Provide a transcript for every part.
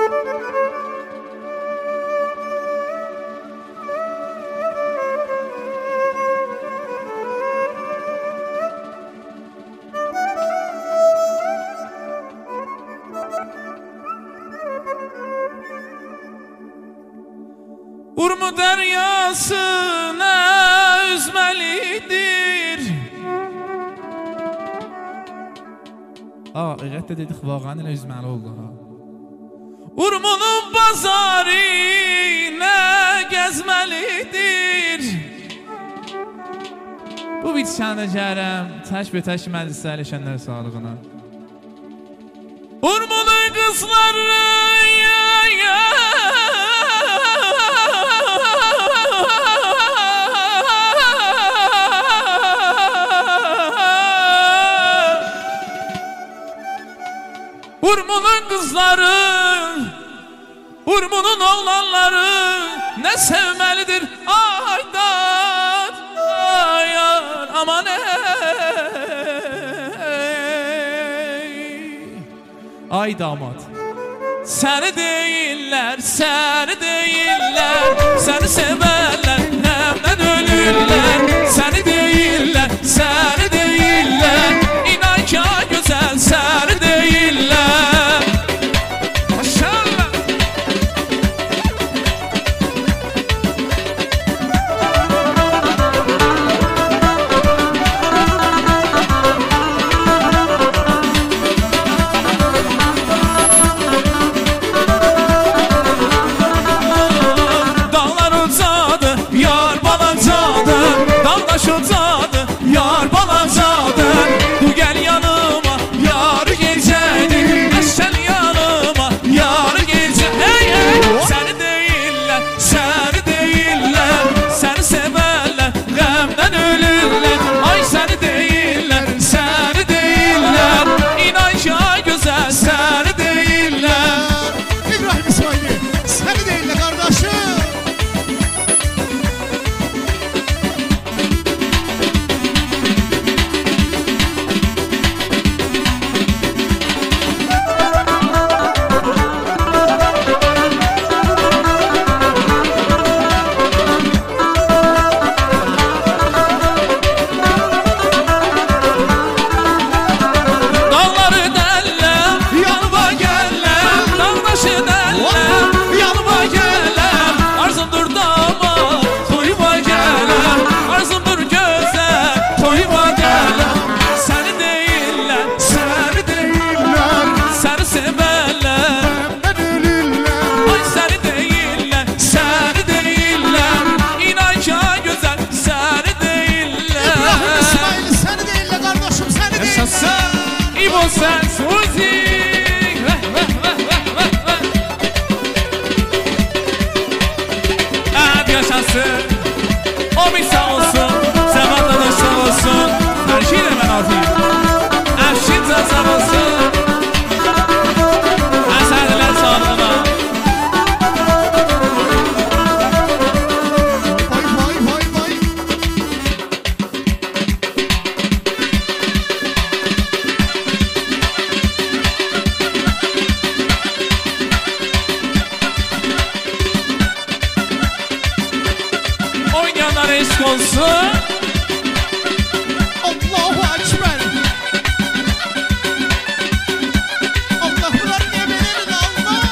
Urmu deryasına üzmelidir. Öyrətdə dedik, vağan elə üzməli oldu ha. Urmunun bazarına gəzməlidir. Bu bitişanda gələm, təş-bətəş məclisə əlişənlər sağlığına. Urmunun qızları Urmunun qızları, Urmunun oğlanları nə sevməlidir? Aydar, ayar, aman ey. Ay damad, səni deyirlər, səni deyirlər, səni sevərlər, həmdən ölürlər. Səni deyirlər, səni deyirlər, inan ki gözəl, səni deyirlər. Yar balacadır, du gel yanıma, yar gecədir. Əşən yanıma, yar gecə. Hey hey, səni deyirlər, səni deyirlər, səni sevərlər, qəmdən ölürlər. Ay səni deyirlər, səni deyirlər, inan ki ay gözəl, səni deyirlər. İbrahim İsmail'i, səni deyirlər qardaşım. Sen Suzi hadi yaşasın. O bir sağ olsun, Sevat'la da sağ olsun. Her şeyi de ben atayım. Əfşin sağ olsun. Əsərlər sağlığına. Eşk olsun. Allahu Ekber. Allah bunlar ne verir Allah.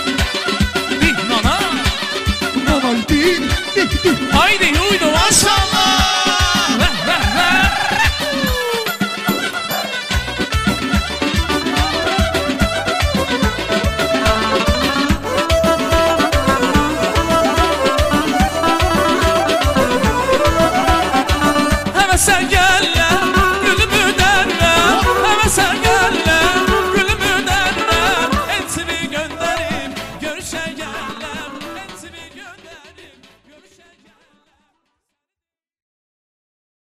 Dik nana. Aman din. Haydi uydu maşallah.